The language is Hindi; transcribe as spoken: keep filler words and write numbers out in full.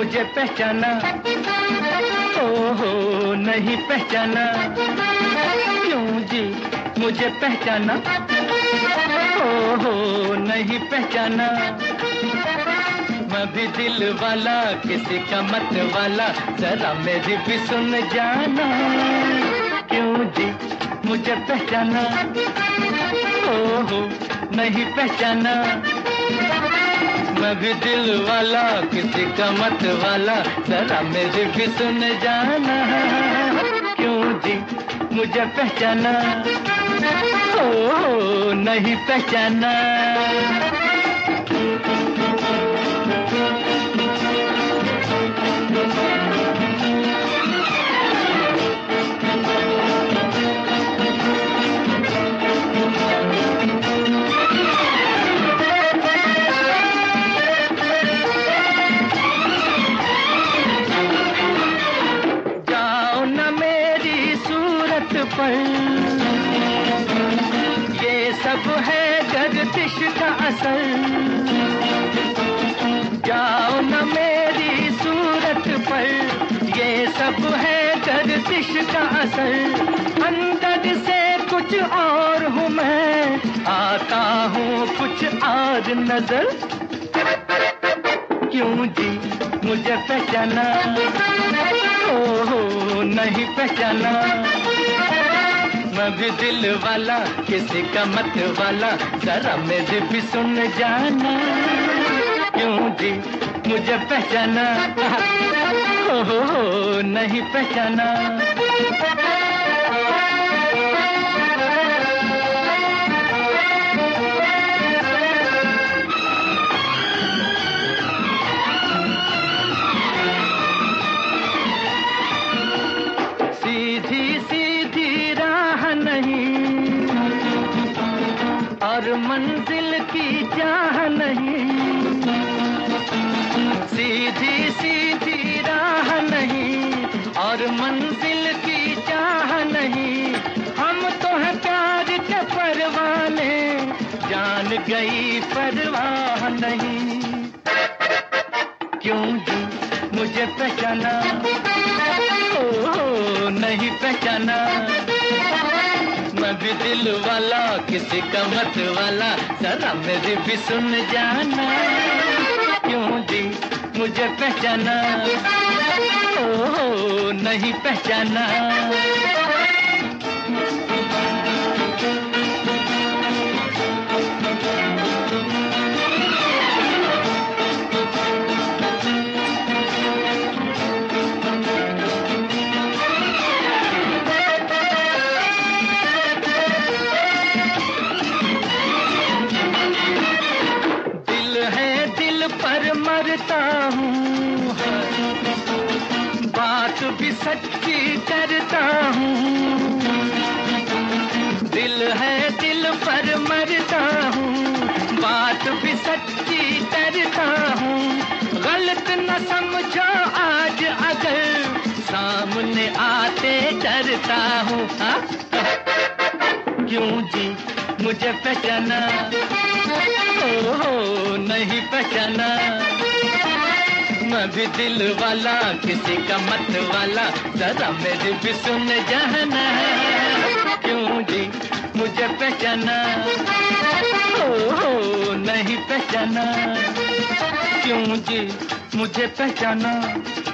मुझे पहचाना, ओहो नहीं पहचाना, क्यों जी मुझे पहचाना, ओहो नहीं पहचाना। मैं भी दिल वाला किसी का मत वाला, जरा मेरी भी सुन जाना, क्यों जी मुझे पहचाना, ओहो नहीं पहचाना। मैं भी दिल वाला किसी का मत वाला, जरा मेरी भी सुन जाना, क्यों जी मुझे पहचाना, ओहो नहीं पहचाना। पर ये सब है गर्दिश का असर, जाओ न मेरी सूरत पर, ये सब है गर्दिश का असर। अंदर से कुछ और हूँ मैं, आता हूँ कुछ और नजर, क्यों जी मुझे पहचाना, ओहो नहीं पहचाना। मैं भी दिल वाला किसी का मत वाला, जरा मेरी भी सुन जाना, क्यों जी मुझे पहचाना, ओहो नहीं पहचाना। सीधी सीधी राह नहीं और मंजिल की चाह नहीं, सीधी सीधी राह नहीं और मंजिल की चाह नहीं। हम तो है प्यार के परवाने, जान गई परवाह नहीं, क्यों जी मुझे पहचाना, ओहो नहीं पहचाना। मैं भी दिल वाला किसी का मत वाला, जरा मेरी भी सुन जाना, क्यों जी मुझे पहचाना, ओहो नहीं पहचाना। पर मरता हूँ, बात भी सच्ची करता हूँ। दिल है दिल पर मरता हूँ, बात भी सच्ची करता हूँ। गलत न समझो आज अगर सामने आते डरता हूँ, हाँ? क्यों जी मुझे पहचाना, ओहो नहीं पहचाना। मैं भी दिल वाला किसी का मत वाला, जरा मेरी भी सुन जाना, क्यों जी मुझे पहचाना, ओहो नहीं पहचाना, क्यों जी मुझे पहचाना।